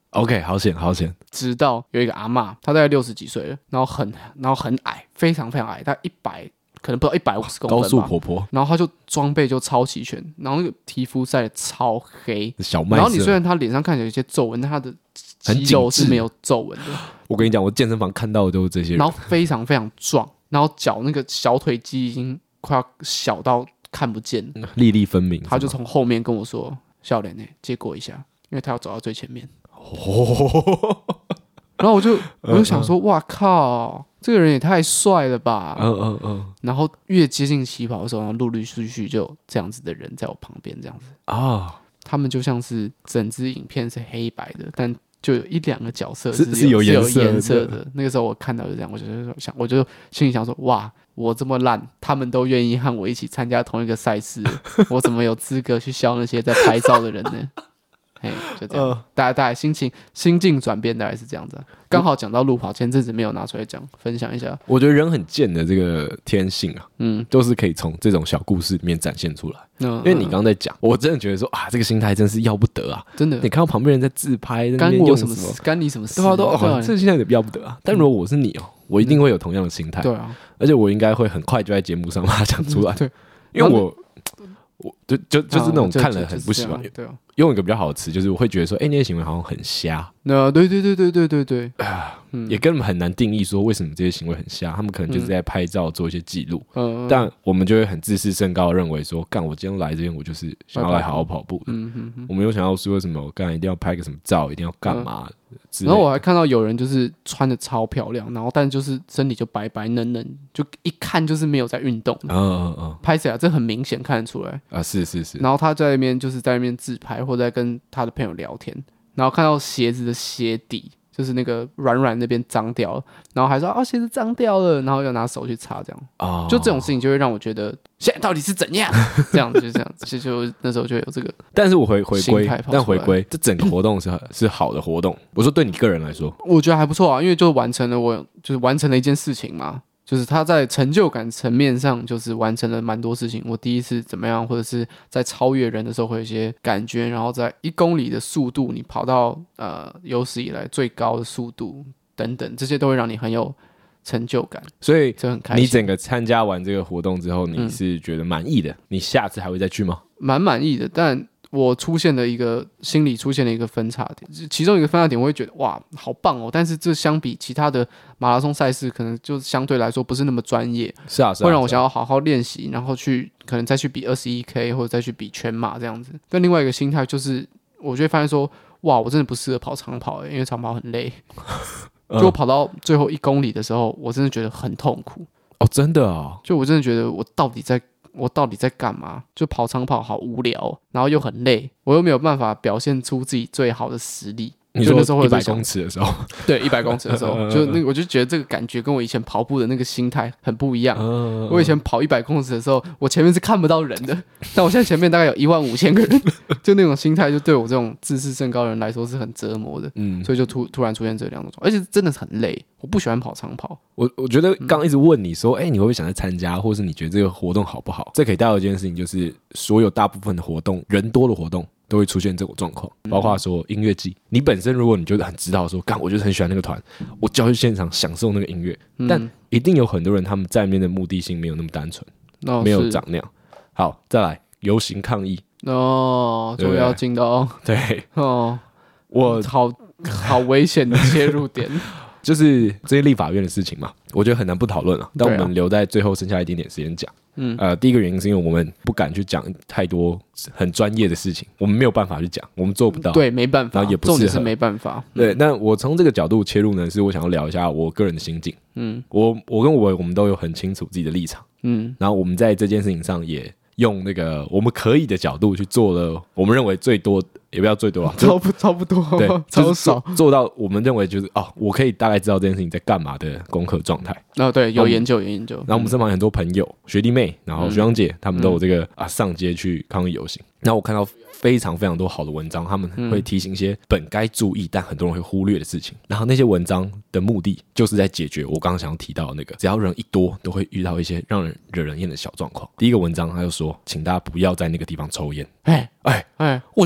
OK， 好险好险。 直到有一个阿嬷，她大概六十几岁了，然后很然后很矮，非常非常矮，大概一百。可能不到一百五十公分吧， 高速婆婆， 然后她就装备就超齐全，然后那个皮肤晒得超黑， 小麦色。 然后你虽然她脸上看起来有一些皱纹，但她的肌肉是没有皱纹的。 我跟你讲，我健身房看到的都是这些人， 然后非常非常壮，然后脚那个小腿肌已经快要小到看不见， 粒粒分明。 她就从后面跟我说：“笑脸呢，借过一下，因为她要走到最前面。” 哦。 然后我就我就想说，哇靠，这个人也太帅了吧！ 嗯嗯嗯。 然后越接近起跑的时候，然后陆陆续续就有这样子的人在我旁边，这样子啊，他们就像是整支影片是黑白的，但就有一两个角色是是有颜色 的, 颜色的。那个时候我看到就这样，我就想，我就心里想说，哇，我这么烂，他们都愿意和我一起参加同一个赛事，我怎么有资格去笑那些在拍照的人呢？嘿，就这样，呃、大家大家心情心境转变大概是这样子、啊。刚好讲到路跑，前阵子没有拿出来讲，分享一下。 我觉得人很贱的这个天性啊，嗯，都是可以从这种小故事里面展现出来。嗯，因为你刚刚在讲，我真的觉得说啊，这个心态真是要不得啊， 真的。 你看到旁边人在自拍， 干我什么事？干你什么事？ 对啊，都哦，这个心态也要不得啊。但如果我是你哦，我一定会有同样的心态。 对啊， 而且我应该会很快就在节目上把它讲出来。对，因为我。我就就就是那种看了很不喜欢，对啊，用一个比较好的词，就是我会觉得说，哎、欸，那些行为好像很瞎。 那对对对对对对对， 啊，嗯、也根本很难定义说为什么这些行为很瞎。他们可能就是在拍照做一些记录，嗯，但我们就会很自视甚高，认为说，干我今天来这边，我就是想要来好好跑步的。嗯哼哼，我没有想要说什么，我干一定要拍个什么照，一定要干嘛。嗯， 然后我还看到有人就是穿的超漂亮，然后但就是身体就白白嫩嫩，就一看就是没有在运动的。嗯嗯嗯，拍起来这很明显看得出来啊，是是是。 然后他在那边就是在那边自拍，或者在跟他的朋友聊天，然后看到鞋子的鞋底就是那个软软那边脏掉了，然后还说啊鞋子脏掉了，然后要拿手去擦，这样啊，就这种事情就会让我觉得现在到底是怎样？这样就这样，就就那时候就有这个。 但是我回回归，但回归这整个活动是是好的活动。我说对你个人来说， 我觉得还不错啊，因为就完成了我就是完成了一件事情嘛。就是他在成就感层面上，就是完成了蛮多事情。我第一次怎么样，或者是在超越人的时候会有一些感觉，然后在一公里的速度，你跑到呃有史以来最高的速度等等，这些都会让你很有成就感。 所以这很开心。 你整个参加完这个活动之后，你是觉得满意的？嗯、你下次还会再去吗？ 蛮满意的，但我出现了一个心里出现了一个分叉点，其中一个分叉点我会觉得哇好棒哦，但是这相比其他的马拉松赛事可能就相对来说不是那么专业， 是啊，是啊， 会让我想要好好练习，然后去可能再去比 二十一K 或者再去比全马这样子。但另外一个心态就是我就会发现说哇我真的不适合跑长跑，因为长跑很累。就我跑到最后一公里的时候，我真的觉得很痛苦哦，真的啊， 就我真的觉得我到底在我到底在干嘛？就跑长跑好无聊，然后又很累，我又没有办法表现出自己最好的实力。 你说一百公尺的时候， 对，一百公尺的时候，就那个我就觉得这个感觉跟我以前跑步的那个心态很不一样。我以前跑一百公尺的时候，我前面是看不到人的，但我现在前面大概有一万五千个人，就那种心态，就对我这种自视甚高的人来说是很折磨的。嗯，所以就突突然出现这两种状况，而且真的是很累。我不喜欢跑长跑。 我我觉得刚一直问你说，哎、欸，你会不会想再参加，或是你觉得这个活动好不好？这可以带到一件事情，就是所有大部分的活动，人多的活动。都会出现这种状况，包括说音乐季，你本身如果你就很知道说，干我就是很喜欢那个团，我就要去现场享受那个音乐，嗯、但一定有很多人他们在那边的目的性没有那么单纯，哦、没有长那样。好，再来游行抗议哦，终于要进到对哦，我好好危险的切入点。 就是这些立法院的事情嘛，我觉得很难不讨论啊。但我们留在最后剩下一点点时间讲。嗯，呃，第一个原因是因为我们不敢去讲太多很专业的事情，我们没有办法去讲，我们做不到。 对，没办法， 然后也不适合， 重点是没办法。 嗯、对，那我从这个角度切入呢，是我想要聊一下我个人的心境。嗯，我我跟我我们都有很清楚自己的立场。嗯，然后我们在这件事情上也用那个我们可以的角度去做了，我们认为最多。也不要最多啊， 差不差不多， 对， 超少、 就是、做到我们认为就是哦，我可以大概知道这件事情在干嘛的功课状态。 哦，对，有研究有研究。 然后我们身旁很多朋友、嗯、学弟妹，然后学长姐，他们都有这个、嗯、啊上街去抗议游行。然后我看到非常非常多好的文章，他们会提醒一些本该注意但很多人会忽略的事情。然后那些文章的目的就是在解决我刚刚想要提到的那个，只要人一多，都会遇到一些让人惹人厌的小状况。第一个文章他就说，请大家不要在那个地方抽烟。哎哎哎，我觉得讲真的。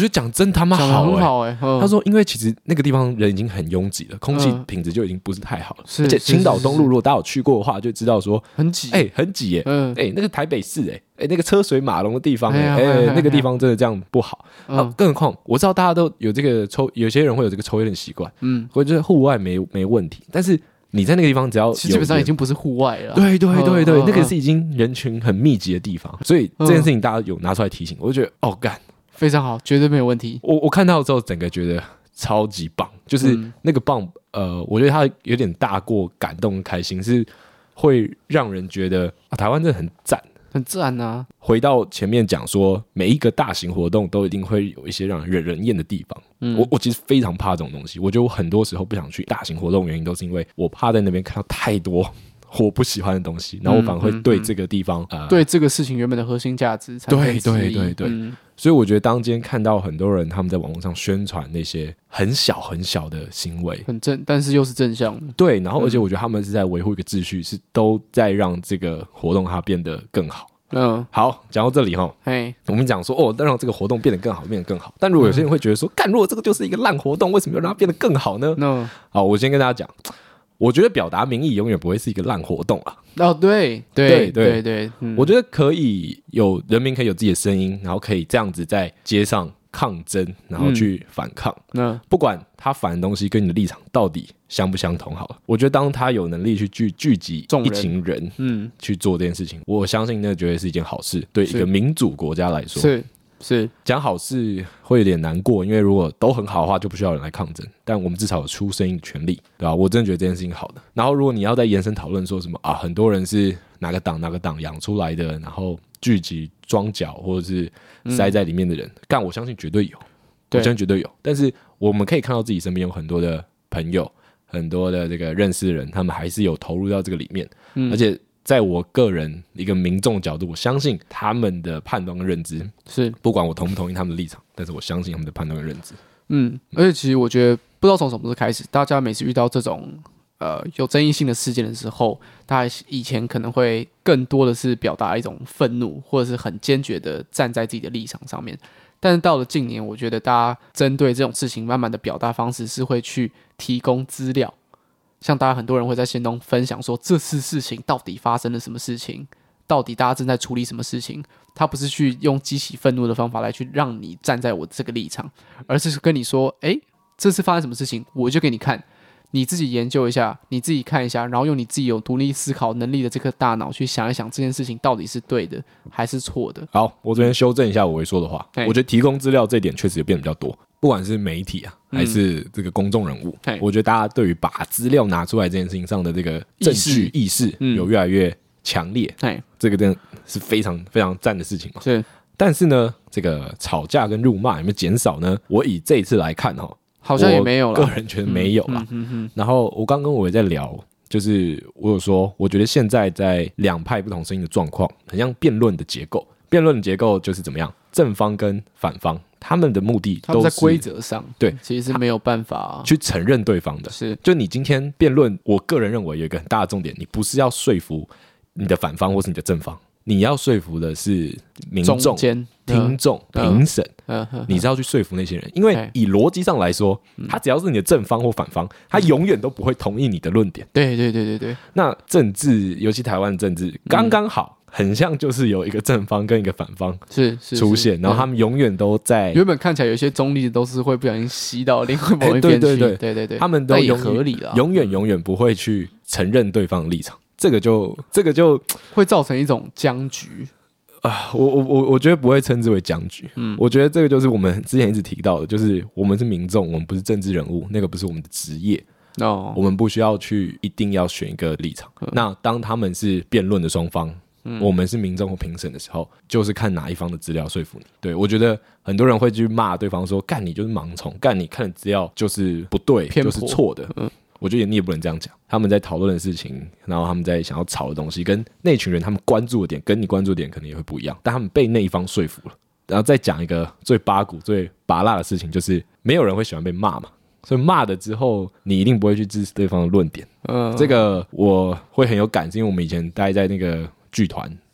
真他妈讲得好哎、 很好哎、嗯他说，因为其实那个地方人已经很拥挤了，空气嗯品质就已经不是太好了， 是而且是是青岛东路如果大家有去过的话，就知道说， 很挤， 哎、很挤耶、 嗯哎、那个台北市哎、哎、那个车水马龙的地方哎、 哎呀哎、 哎呀那个地方真的这样不好。啊嗯， 更何况我知道大家都有这个抽，有些人会有这个抽烟的习惯， 嗯， 或者就是户外没没问题，但是你在那个地方只要有其实基本上已人经不是户外了， 对对对对， 嗯那个是已经人群很密集的地方，所以这件事情大家有拿出来提醒，我就觉得哦干， 非常好，绝对没有问题。 我我看到之后整个觉得超级棒，就是嗯那个棒，呃，我觉得它有点大过感动开心，是会让人觉得啊，台湾真的很赞。 很自然啊， 回到前面讲说，每一个大型活动都一定会有一些让人惹人厌的地方。 嗯我我其实非常怕这种东西，我觉得我很多时候不想去大型活动，原因都是因为我怕在那边看到太多我不喜欢的东西，然后我反而会对这个地方、呃、 对这个事情原本的核心价值产生质疑， 对对对对嗯所以我觉得当今天看到很多人他们在网络上宣传那些很小很小的行为， 很正，但是又是正向的， 对，然后而且我觉得他们是在维护一个秩序，是都在让这个活动它变得更好。 嗯， 好，讲到这里哈， 嘿， 我们讲说哦，让这个活动变得更好，变得更好。但如果有些人会觉得说，干，如果这个就是一个烂活动，为什么要让它变得更好呢？ 那好，我先跟大家讲，我觉得表达民意永远不会是一个烂活动啊。 哦，对对对对对对，嗯我觉得可以有人民可以有自己的声音，然后可以这样子在街上抗争，然后去反抗。 那不管他反的东西跟你的立场到底相不相同好了，我觉得当他有能力去聚聚集一众人群人嗯去做这件事情，我相信那绝对是一件好事，对一是个民主国家来说。 是是， 讲好事会有点难过，因为如果都很好的话，就不需要有人来抗争。但我们至少有出声音的权利，对吧？我真的觉得这件事情好的。然后，如果你要再延伸讨论说什么啊，很多人是哪个党哪个党养出来的，然后聚集庄脚或者是塞在里面的人，干、我相信绝对有，我对相信绝对有。但是我们可以看到自己身边有很多的朋友，很多的这个认识的人，他们还是有投入到这个里面， 嗯而且。在我个人一个民众角度，我相信他们的判断跟认知， 是， 不管我同不同意他们的立场，但是我相信他们的判断跟认知。 嗯，而且其实我觉得，不知道从什么时候开始，大家每次遇到这种呃有争议性的事件的时候，大家以前可能会更多的是表达一种愤怒，或者是很坚决的站在自己的立场上面。但是到了近年，我觉得大家针对这种事情，慢慢的表达方式是会去提供资料。像大家很多人会在线中分享说，这次事情到底发生了什么事情，到底大家正在处理什么事情。他不是去用激起愤怒的方法来去让你站在我这个立场，而是跟你说，诶，这次发生什么事情，我就给你看，你自己研究一下，你自己看一下，然后用你自己有独立思考能力的这颗大脑去想一想这件事情到底是对的还是错的。 好，我这边修正一下我会说的话， 嘿我觉得提供资料这一点确实也变得比较多，不管是媒体啊，还是这个公众人物， 嘿我觉得大家对于把资料拿出来这件事情上的这个证据意识嗯有越来越强烈， 哎， 这个真的是非常非常赞的事情嘛。 是但是呢，这个吵架跟辱骂有没有减少呢？我以这一次来看哈， 好像也没有我个了。 人觉得没有啦。 嗯嗯然后我刚跟我也在聊，就是我有说，我觉得现在在两派不同声音的状况，很像辩论的结构。辩论的结构就是怎么样，正方跟反方他们的目的他们在都是规则上， 对， 其实是没有办法去承认对方的。 是就你今天辩论，我个人认为有一个很大的重点，你不是要说服你的反方或是你的正方，你要说服的是民众中、间听众、 嗯评审。 嗯嗯你是要去说服那些人，因为哎以逻辑上来说，他只要是你的正方或反方，他永远都不会同意你的论点。 对对对对对， 那政治，尤其台湾的政治，刚刚好，很像就是有一个正方跟一个反方是是出现， 是然后他们永远都在， 原本看起来有些中立的都是会不小心吸到另外某哎一边去， 对对对对对对， 他们都但也永合理了， 永远永远不会去承认对方的立场。这个就这个就会造成一种僵局。 啊，我我我我觉得不会称之为僵局，嗯，我觉得这个就是我们之前一直提到的，就是我们是民众，我们不是政治人物，那个不是我们的职业， 哦， 我们不需要去一定要选一个立场。那当他们是辩论的双方，我们是民众或评审的时候，就是看哪一方的资料说服你。对，我觉得很多人会去骂对方说，干你就是盲从，干你看的资料就是不对， 偏颇就是错的。我觉得你也不能这样讲。他们在讨论的事情，然后他们在想要吵的东西，跟那群人他们关注的点，跟你关注的点可能也会不一样。但他们被那一方说服了。然后再讲一个最八股、最拔辣的事情，就是没有人会喜欢被骂嘛。所以骂了之后，你一定不会去支持对方的论点。 嗯， 这个我会很有感，是因为我们以前待在那个剧团，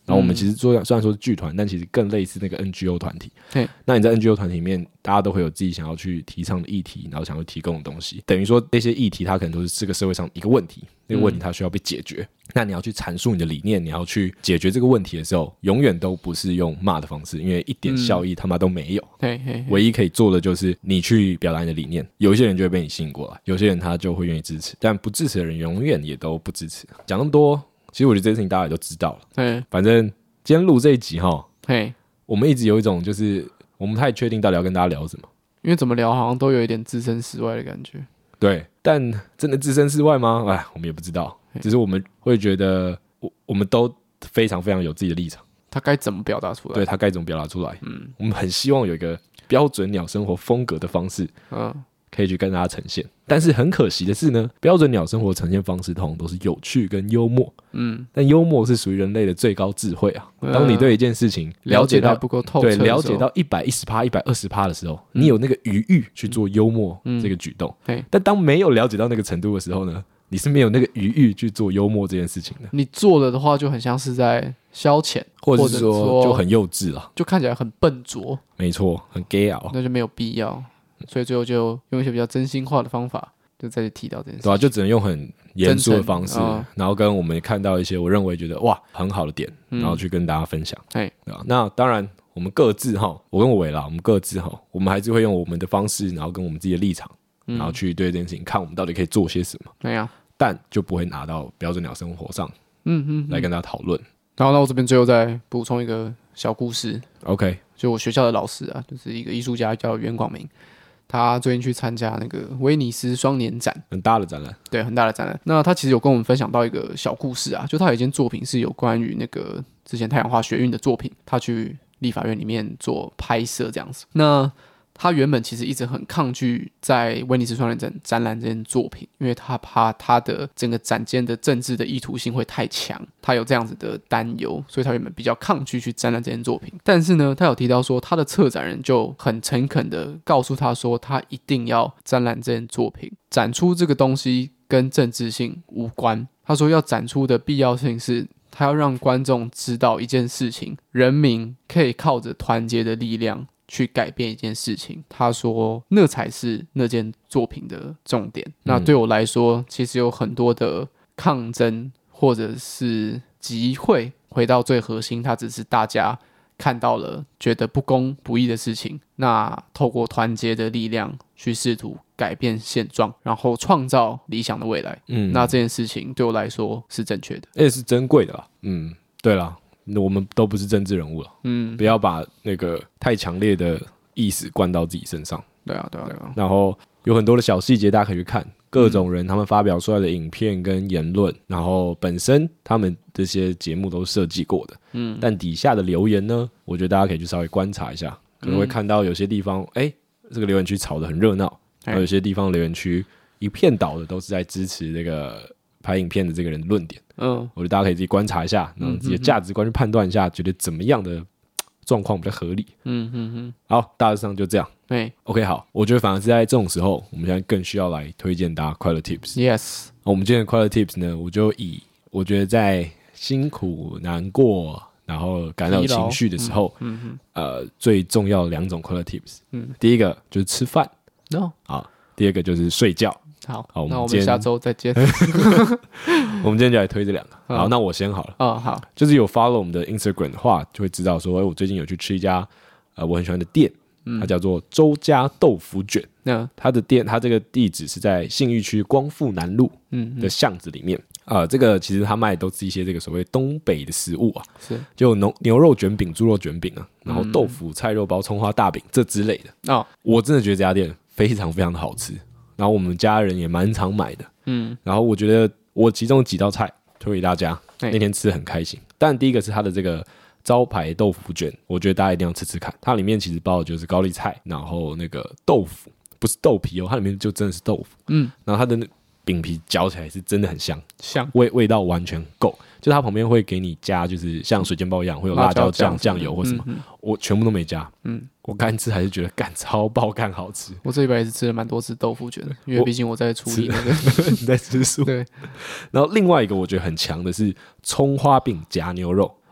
然后我们其实做虽然说是剧团，但其实更类似那个 N G O 团体。 对， 那你在 N G O 团体里面，大家都会有自己想要去提倡的议题，然后想要提供的东西。等于说这些议题，它可能都是这个社会上一个问题，那个问题它需要被解决。嗯、那你要去阐述你的理念，你要去解决这个问题的时候，永远都不是用骂的方式，因为一点效益他妈都没有。 嘿嘿嘿， 唯一可以做的就是你去表达你的理念，有一些人就会被你吸引过来，有些人他就会愿意支持，但不支持的人永远也都不支持。讲那么多，其实我觉得这件事情大家也都知道了。 对， 反正今天录这一集哈， 嘿， 我们一直有一种就是我们不太确定到底要跟大家聊什么， 因为怎么聊好像都有一点置身事外的感觉。 对，但真的置身事外吗？哎，我们也不知道，只是我们会觉得我我们都非常非常有自己的立场， 他该怎么表达出来？ 对，他该怎么表达出来？嗯，我们很希望有一个标准鸟生活风格的方式，嗯，可以去跟大家呈现。但是很可惜的是呢，标准鸟生活呈现方式通常都是有趣跟幽默，嗯，但幽默是属于人类的最高智慧啊。嗯、当你对一件事情了解到了解不够透彻， 对，了解到一百一十趴、一百二十趴的时候，嗯、你有那个余裕去做幽默这个举动。嗯、但当没有了解到那个程度的时候呢，你是没有那个余裕去做幽默这件事情的。 你做了的话，就很像是在消遣， 或者是说就很幼稚了， 就看起来很笨拙。 没错，很 gay 啊， 那就没有必要。所以最后就用一些比较真心话的方法，就再去提到这件事情。 对啊，就只能用很严肃的方式，哦、然后跟我们看到一些我认为觉得哇很好的点，嗯、然后去跟大家分享。对啊，那当然我们各自哈，我跟我伟啦，我们各自哈，我们还是会用我们的方式，然后跟我们自己的立场，嗯、然后去对这件事情看我们到底可以做些什么。对啊，但就不会拿到标准鸟生活上，嗯嗯，来跟大家讨论。 然后呢，我这边最后再补充一个小故事。 OK， 就我学校的老师啊，就是一个艺术家叫袁广明。他最近去参加那个威尼斯双年展， 很大的展览， 对，很大的展览。那他其实有跟我们分享到一个小故事啊，就他有一件作品是有关于那个之前太阳花学运的作品，他去立法院里面做拍摄这样子。那他原本其实一直很抗拒在威尼斯双年展展览这件作品，因为他怕他的整个展间的政治的意图性会太强，他有这样子的担忧，所以他原本比较抗拒去展览这件作品。但是呢，他有提到说，他的策展人就很诚恳的告诉他说，他一定要展览这件作品，展出这个东西跟政治性无关。他说要展出的必要性是，他要让观众知道一件事情，人民可以靠着团结的力量去改变一件事情。他说那才是那件作品的重点。那对我来说，其实有很多的抗争或者是集会，回到最核心，它只是大家看到了觉得不公不义的事情，那透过团结的力量去试图改变现状，然后创造理想的未来。嗯，那这件事情对我来说是正确的， 也是珍贵的啦。嗯，对啦，我们都不是政治人物了，嗯，不要把那个太强烈的意识灌到自己身上。 对啊，对啊，对啊。 然后有很多的小细节，大家可以去看各种人他们发表出来的影片跟言论，嗯、然后本身他们这些节目都是设计过的，嗯，但底下的留言呢，我觉得大家可以去稍微观察一下，可能会看到有些地方，哎、嗯，这个留言区吵得很热闹，还有有些地方留言区一片倒的都是在支持这个拍影片的这个人的论点。嗯，我觉得大家可以自己观察一下，然后自己的价值观去判断一下，觉得怎么样的状况比较合理。嗯嗯嗯。好，大致上就这样。对 ，OK， 好，我觉得反而是在这种时候，我们现在更需要来推荐大家快乐 Tips。Yes， 我们今天的快乐 Tips 呢，我就以我觉得在辛苦、难过，然后感到有情绪的时候，嗯嗯呃，最重要的两种快乐 Tips。嗯，第一个就是吃饭， no， 啊，第二个就是睡觉。 好，好，我们那我们下周再见。 我们今天就来推这两个。好，那我先好了。哦，好，就是有 follow 我们的 Instagram 的话，就会知道说，哎，我最近有去吃一家呃我很喜欢的店，它叫做周家豆腐卷。嗯，它的店，它这个地址是在信义区光复南路的巷子里面。啊、呃，这个其实它卖的都是一些这个所谓东北的食物啊，是就牛牛肉卷饼、猪肉卷饼啊，然后豆腐、菜肉包、葱花大饼这之类的。哦，我真的觉得这家店非常非常的好吃。然后我们家人也蛮常买的，嗯，然后我觉得我其中几道菜推给大家，那天吃得很开心。但第一个是它的这个招牌豆腐卷，我觉得大家一定要吃吃看。它里面其实包的就是高丽菜，然后那个豆腐不是豆皮哦，它里面就真的是豆腐，嗯，然后它的那饼皮嚼起来是真的很香，香味味道完全够。就它旁边会给你加，就是像水煎包一样，会有辣椒酱、酱油或什么，嗯嗯、我全部都没加。嗯，我干吃还是觉得干超爆干好吃。 我这礼拜也是吃了蛮多次豆腐卷的，因为毕竟我在处理那个你在吃素。对。然后另外一个我觉得很强的是葱花饼夹牛肉。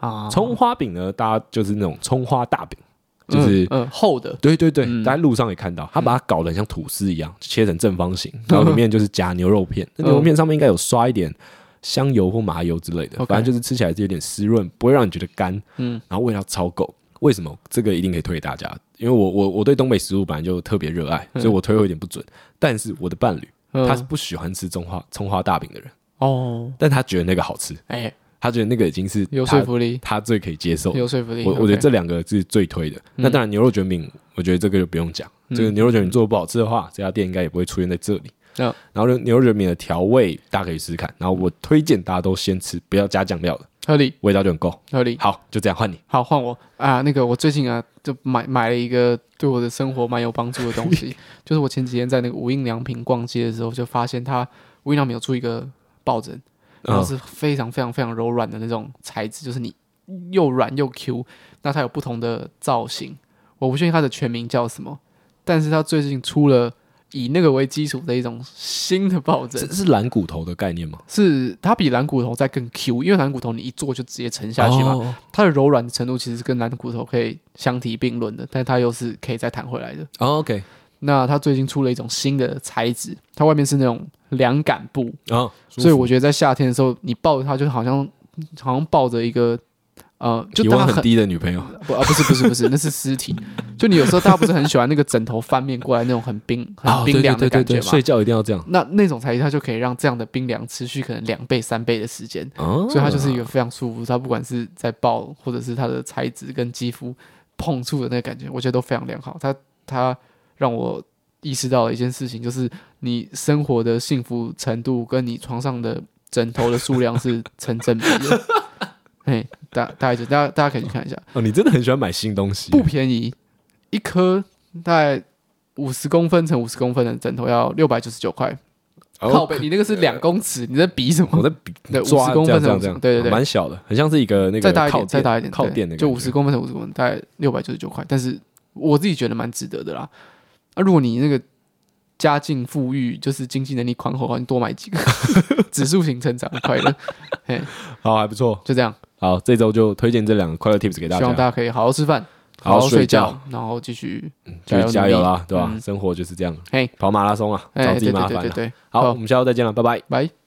啊。 葱花饼呢，大家就是那种葱花大饼。就是嗯、呃、厚的， 对对对， 嗯、 大家路上也看到，他把它搞得很像吐司一样，切成正方形，然后里面就是夹牛肉片，那牛肉片上面应该有刷一点香油或麻油之类的， okay. 反正就是吃起来是有点湿润，不会让你觉得干，嗯，然后味道超够。为什么这个一定可以推给大家？因为我我我对东北食物本来就特别热爱，所以我推会有点不准。但是我的伴侣、嗯、他是不喜欢吃葱花葱花大饼的人哦，但他觉得那个好吃，哎、欸。他觉得那个已经是有说服力， 他最可以接受， 有说服力。 我我觉得这两个是最推的。嗯、那当然牛肉卷饼，我觉得这个就不用讲。嗯、这个牛肉卷饼做的不好吃的话，这家店应该也不会出现在这里。嗯、然后牛肉卷饼的调味大家可以试试看。然后我推荐大家都先吃，不要加酱料的， 合理， 味道就很够。 合理。 好，就这样换你。 好，换我啊！那个我最近啊，就买买了一个对我的生活蛮有帮助的东西，就是我前几天在那个无印良品逛街的时候，就发现它无印良品有出一个抱枕。然后是非常非常非常柔软的那种材质，就是你又软又 Q。那它有不同的造型，我不确定它的全名叫什么，但是它最近出了以那个为基础的一种新的抱枕。 这是蓝骨头的概念吗？ 是，它比蓝骨头再更 Q， 因为蓝骨头你一坐就直接沉下去嘛，哦、它的柔软的程度其实是跟蓝骨头可以相提并论的，但它又是可以再弹回来的。 哦、OK。 那它最近出了一种新的材质，它外面是那种凉感布、 哦、 所以我觉得在夏天的时候，你抱着它就好像好像抱着一个呃，就体温很低的女朋友。 不啊，不是不是不是，那是尸体。就你有时候大家不是很喜欢那个枕头翻面过来那种很冰很冰凉的感觉吗？ 哦、对对对对对，睡觉一定要这样。 那那种材质它就可以让这样的冰凉持续可能两倍三倍的时间、哦，所以它就是一个非常舒服。它不管是在抱或者是它的材质跟肌肤碰触的那个感觉，我觉得都非常良好。它它让我意识到了一件事情，就是你生活的幸福程度跟你床上的枕头的数量是成正比的。嘿，大大概就大家大家可以去看一下。 哦，你真的很喜欢买新东西， 不便宜，一颗大概五十公分乘五十公分的枕头要六百九十九块。靠北，你那个是两公尺，你在比什么？ 我在比抓五十公分乘这样， 对对对， 蛮小的，很像是一个那个再大一点，再大一点， 靠垫的， 就五十公分乘五十公分，大概六百九十九块。但是我自己觉得蛮值得的啦。啊，如果你那个家境富裕，就是经济能力宽厚的话，你多买几个，指数型成长的快乐。嘿， 好，还不错， 就这样。 好，这周就推荐这两个快乐 tips 给大家， 希望大家可以好好吃饭， 好好睡觉，然后继续加油加油啦，对吧？嗯、生活就是这样， 嘿， 跑马拉松啊，找自己麻烦了。 对对对对对， 好，我们下周再见了，拜拜， 拜。